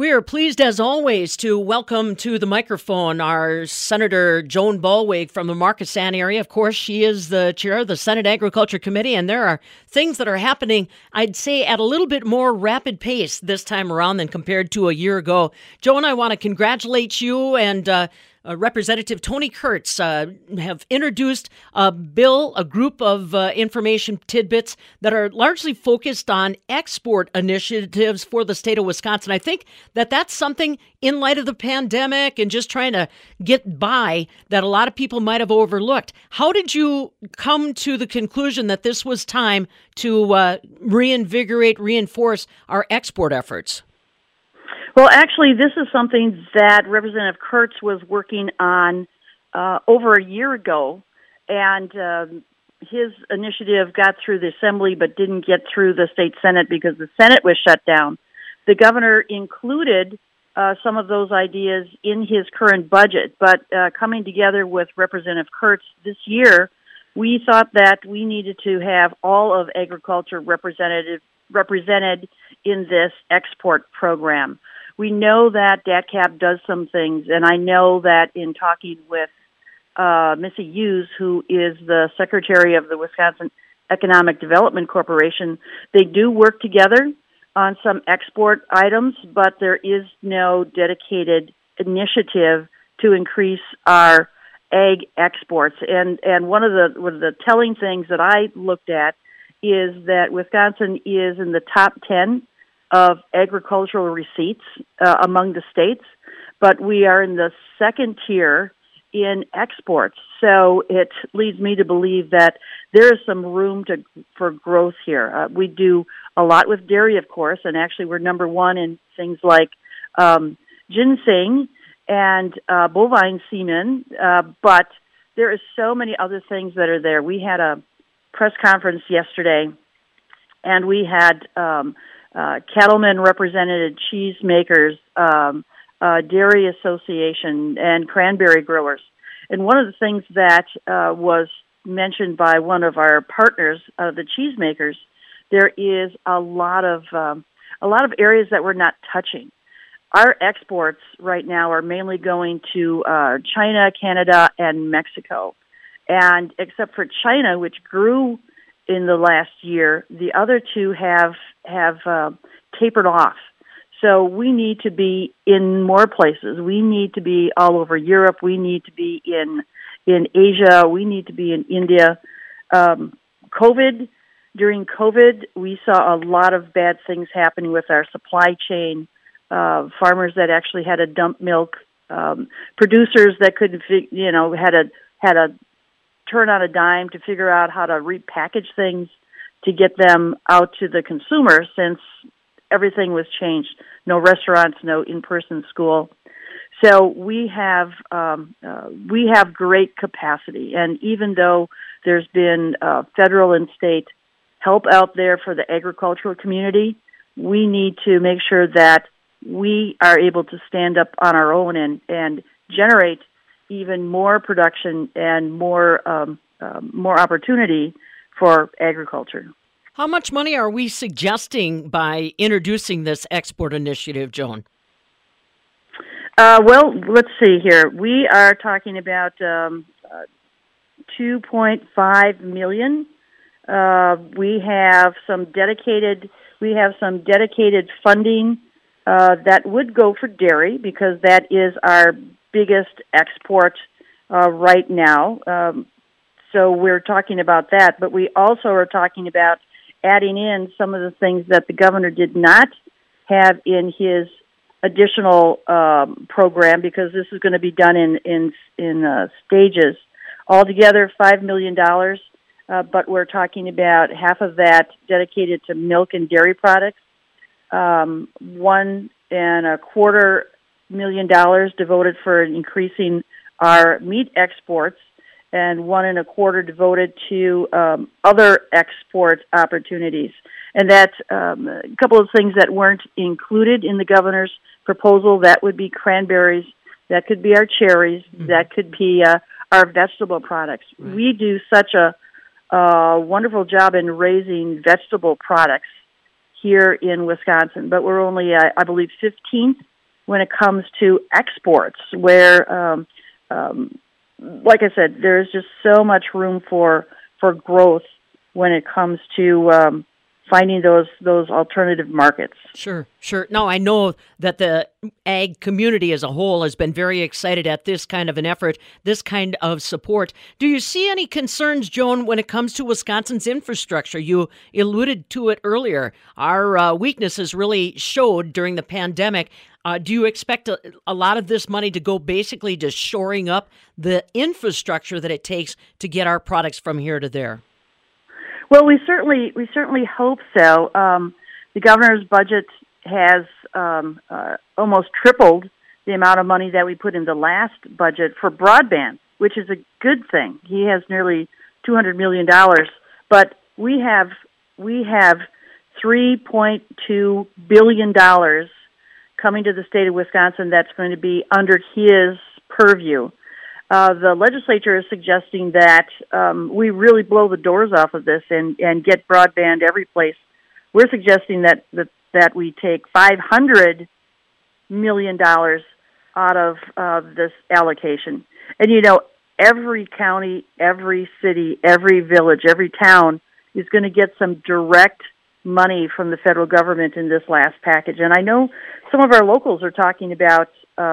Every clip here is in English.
We are pleased, as always, to welcome to the microphone our Senator Joan Ballweg from the Markesan area. Of course, she is the chair of the Senate Agriculture Committee, and there are things that are happening, I'd say, at a little bit more rapid pace this time around than compared to a year ago. Joan, I want to congratulate you and Representative Tony Kurtz have introduced a bill, a group of information tidbits that are largely focused on export initiatives for the state of Wisconsin. I think that that's something in light of the pandemic and just trying to get by that a lot of people might have overlooked. How did you come to the conclusion that this was time to reinvigorate, reinforce our export efforts? Well, actually, this is something that Representative Kurtz was working on over a year ago, and his initiative got through the Assembly but didn't get through the State Senate because the Senate was shut down. The governor included some of those ideas in his current budget, but coming together with Representative Kurtz this year, we thought that we needed to have all of agriculture represented in this export program. We know that DATCP does some things, and I know that in talking with Missy Hughes, who is the secretary of the Wisconsin Economic Development Corporation, they do work together on some export items, but there is no dedicated initiative to increase our ag exports. And one of the telling things that I looked at is that Wisconsin is in the top 10 of agricultural receipts among the states, but we are in the second tier in exports. So it leads me to believe that there is some room for growth here. We do a lot with dairy, of course, and actually we're number one in things like ginseng and bovine semen, but there is so many other things that are there. We had a press conference yesterday, and we had cattlemen represented, cheesemakers, dairy association, and cranberry growers. And one of the things that was mentioned by one of our partners, the cheesemakers, there is a lot of areas that we're not touching. Our exports right now are mainly going to China, Canada, and Mexico. And except for China, which grew in the last year, the other two have tapered off. So we need to be in more places. We need to be all over Europe. We need to be in Asia. We need to be in India. During COVID, we saw a lot of bad things happening with our supply chain. Farmers that actually had to dump milk, producers that couldn't, had to turn on a dime to figure out how to repackage things to get them out to the consumer, since everything was changed. No restaurants, no in-person school. So we have great capacity, and even though there's been federal and state help out there for the agricultural community, we need to make sure that we are able to stand up on our own and generate even more production and more opportunity for agriculture. How much money are we suggesting by introducing this export initiative, Joan? Well, let's see here. We are talking about $2.5 million. We have some dedicated funding that would go for dairy, because that is our biggest export right now. So we're talking about that, but we also are talking about adding in some of the things that the governor did not have in his additional program, because this is going to be done in stages. Altogether, $5 million, but we're talking about half of that dedicated to milk and dairy products, $1.25 million devoted for increasing our meat exports, and $1.25 devoted to other export opportunities. And that's a couple of things that weren't included in the governor's proposal. That would be cranberries, that could be our cherries, that could be our vegetable products. We do such a wonderful job in raising vegetable products here in Wisconsin, but we're only, I believe, 15th when it comes to exports, where, like I said, there's just so much room for growth when it comes to finding those alternative markets. Sure. No, I know that the ag community as a whole has been very excited at this kind of an effort, this kind of support. Do you see any concerns, Joan, when it comes to Wisconsin's infrastructure? You alluded to it earlier. Our weaknesses really showed during the pandemic. Do you expect a lot of this money to go basically to shoring up the infrastructure that it takes to get our products from here to there? Well, we certainly hope so. The governor's budget has almost tripled the amount of money that we put in the last budget for broadband, which is a good thing. He has nearly $200 million, but we have $3.2 billion coming to the state of Wisconsin that's going to be under his purview. The legislature is suggesting that we really blow the doors off of this and get broadband every place. We're suggesting that we take $500 million out of this allocation. And, every county, every city, every village, every town is going to get some direct money from the federal government in this last package. And I know some of our locals are talking about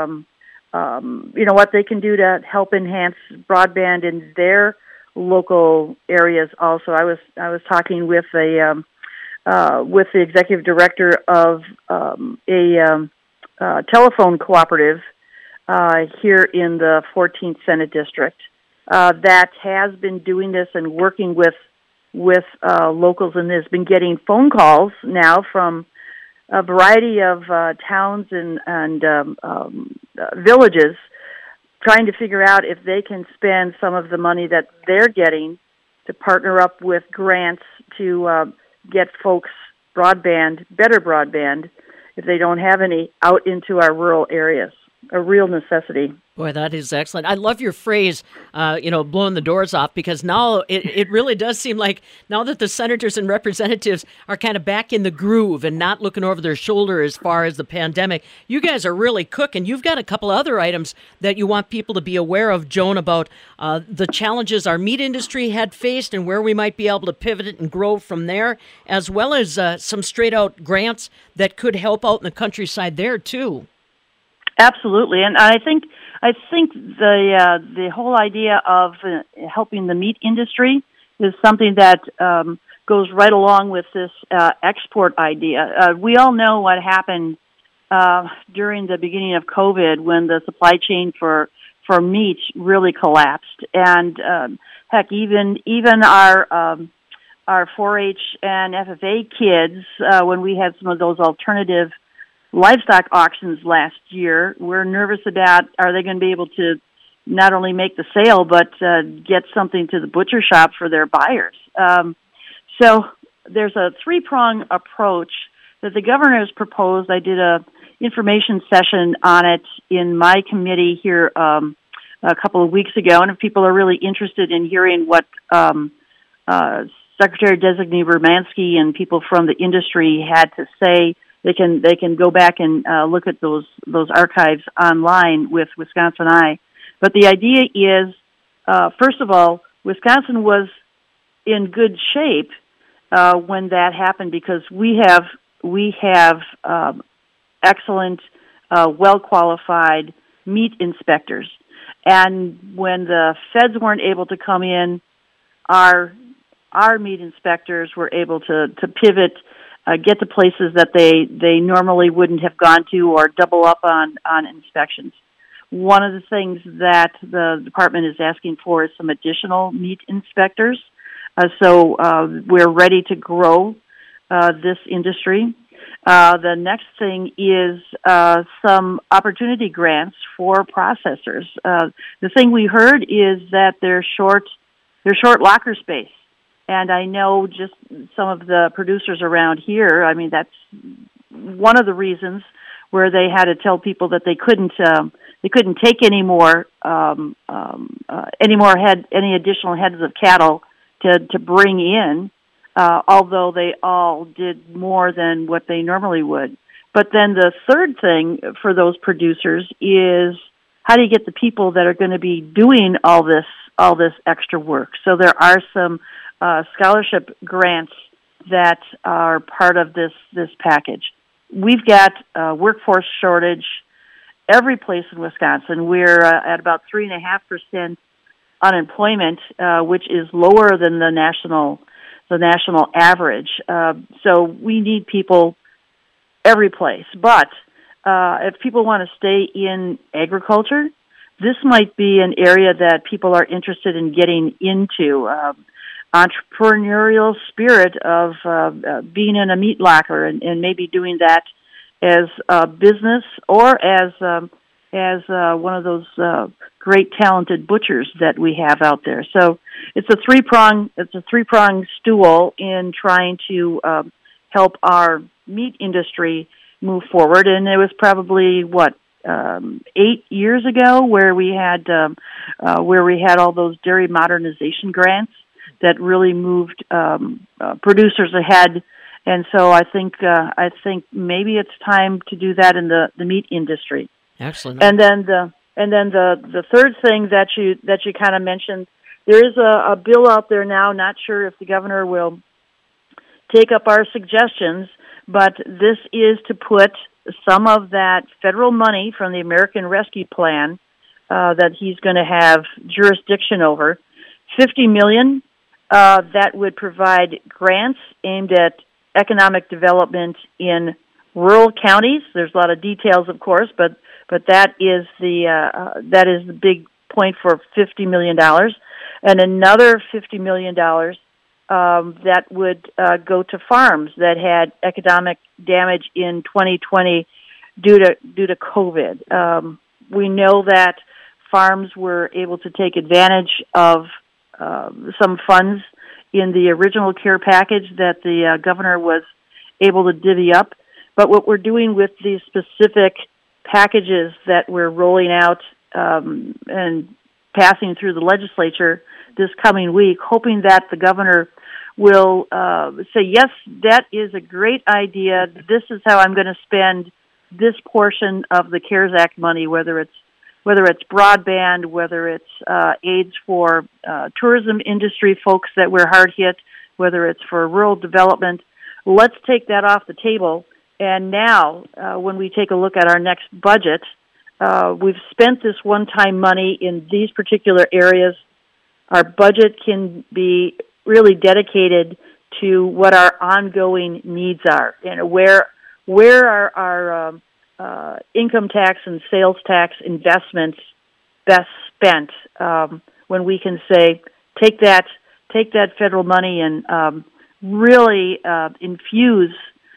what they can do to help enhance broadband in their local areas. Also, I was talking with the executive director of a telephone cooperative here in the 14th Senate District that has been doing this and working with locals, and has been getting phone calls now from a variety of towns and villages, trying to figure out if they can spend some of the money that they're getting to partner up with grants to get folks better broadband, if they don't have any, out into our rural areas. A real necessity. Boy, that is excellent. I love your phrase, blowing the doors off, because now it really does seem like now that the senators and representatives are kind of back in the groove and not looking over their shoulder as far as the pandemic, you guys are really cooking. You've got a couple other items that you want people to be aware of, Joan, about the challenges our meat industry had faced and where we might be able to pivot and grow from there, as well as some straight-out grants that could help out in the countryside there, too. Absolutely, and I think the whole idea of helping the meat industry is something that goes right along with this export idea. We all know what happened during the beginning of COVID when the supply chain for meat really collapsed, and heck, even our 4-H and FFA kids, when we had some of those alternative livestock auctions last year, we're nervous about, are they going to be able to not only make the sale, but get something to the butcher shop for their buyers. So there's a three-prong approach that the governor has proposed. I did a information session on it in my committee here a couple of weeks ago, and if people are really interested in hearing what Secretary-Designee Urbanski and people from the industry had to say, they can go back and look at those archives online with Wisconsin Eye. But the idea is, first of all, Wisconsin was in good shape when that happened, because we have excellent, well qualified meat inspectors, and when the feds weren't able to come in, our meat inspectors were able to pivot. Get to places that they normally wouldn't have gone to, or double up on inspections. One of the things that the department is asking for is some additional meat inspectors. So we're ready to grow this industry. The next thing is some opportunity grants for processors. The thing we heard is that they're short locker space. And I know just some of the producers around here, I mean, that's one of the reasons where they had to tell people that they couldn't take any additional heads of cattle to bring in, although they all did more than what they normally would. But then the third thing for those producers is how do you get the people that are going to be doing all this extra work? So there are some scholarship grants that are part of this package. We've got a workforce shortage every place in Wisconsin. We're at about 3.5% unemployment, which is lower than the national average. So we need people every place. But if people want to stay in agriculture, this might be an area that people are interested in getting into. Entrepreneurial spirit of being in a meat locker and maybe doing that as a business or as one of those great talented butchers that we have out there. So it's a three-prong stool in trying to help our meat industry move forward. And it was probably 8 years ago where we had all those dairy modernization grants that really moved producers ahead. And so I think maybe it's time to do that in the meat industry. Excellent. And then the third thing that you kind of mentioned, there is a bill out there now. Not sure if the governor will take up our suggestions, but this is to put some of that federal money from the American Rescue Plan that he's going to have jurisdiction over, $50 million. That would provide grants aimed at economic development in rural counties. There's a lot of details, of course, but that is the big point for $50 million, and another $50 million that would go to farms that had economic damage in 2020 due to COVID. We know that farms were able to take advantage of some funds in the original care package that the governor was able to divvy up. But what we're doing with these specific packages that we're rolling out and passing through the legislature this coming week, hoping that the governor will say, yes, that is a great idea. This is how I'm going to spend this portion of the CARES Act money, whether it's broadband, whether it's aids for tourism industry folks that were hard hit, whether it's for rural development. Let's take that off the table. And now, when we take a look at our next budget, we've spent this one-time money in these particular areas. Our budget can be really dedicated to what our ongoing needs are. Where are our income tax and sales tax investments best spent, when we can say, take that federal money and really infuse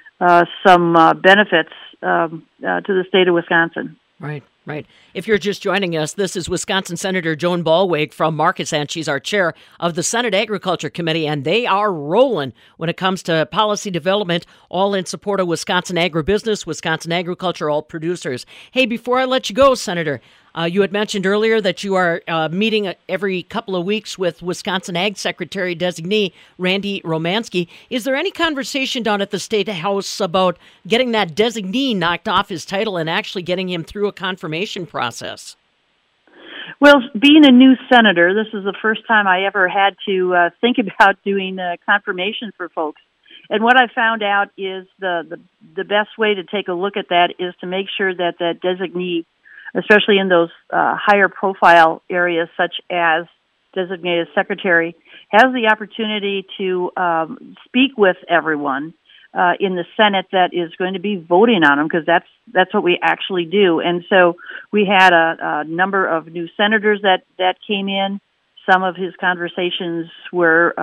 some benefits to the state of Wisconsin. Right. If you're just joining us, this is Wisconsin Senator Joan Ballweg from Markesan. She's our chair of the Senate Agriculture Committee, and they are rolling when it comes to policy development, all in support of Wisconsin agribusiness, Wisconsin agriculture, all producers. Hey, before I let you go, Senator, you had mentioned earlier that you are meeting every couple of weeks with Wisconsin Ag Secretary Designee Randy Romanski. Is there any conversation down at the State House about getting that designee knocked off his title and actually getting him through a confirmation process? Well, being a new senator, this is the first time I ever had to think about doing confirmation for folks. And what I found out is the best way to take a look at that is to make sure that that designee, especially in those higher profile areas such as designated secretary, has the opportunity to speak with everyone in the Senate that is going to be voting on them, because that's what we actually do. And so we had a number of new senators that came in. Some of his conversations were,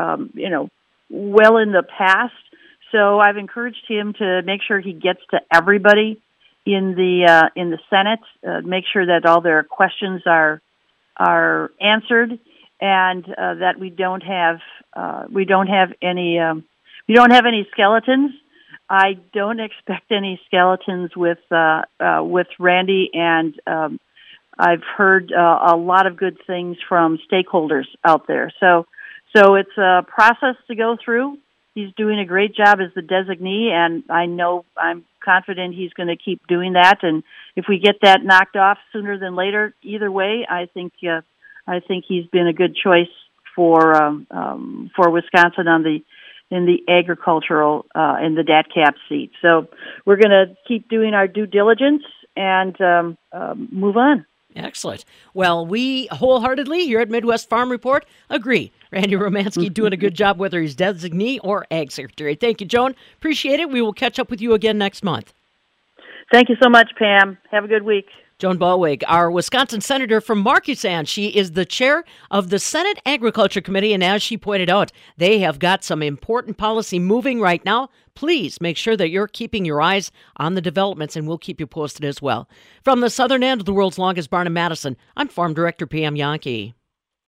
well in the past. So I've encouraged him to make sure he gets to everybody in the Senate, make sure that all their questions are answered, and that we don't have any skeletons. I don't expect any skeletons with Randy, and I've heard a lot of good things from stakeholders out there. So it's a process to go through. he's doing a great job as the designee, and I'm confident he's going to keep doing that. And if we get that knocked off sooner than later, either way, I think he's been a good choice for Wisconsin in the agricultural in the DATCP seat. So we're going to keep doing our due diligence and move on. Excellent. Well, we wholeheartedly here at Midwest Farm Report agree. Randy Romanski doing a good job, whether he's designee or ag secretary. Thank you, Joan. Appreciate it. We will catch up with you again next month. Thank you so much, Pam. Have a good week. Joan Ballweg, our Wisconsin senator from Markesan. She is the chair of the Senate Agriculture Committee, and as she pointed out, they have got some important policy moving right now. Please make sure that you're keeping your eyes on the developments, and we'll keep you posted as well. From the southern end of the world's longest barn in Madison, I'm Farm Director Pam Yankee.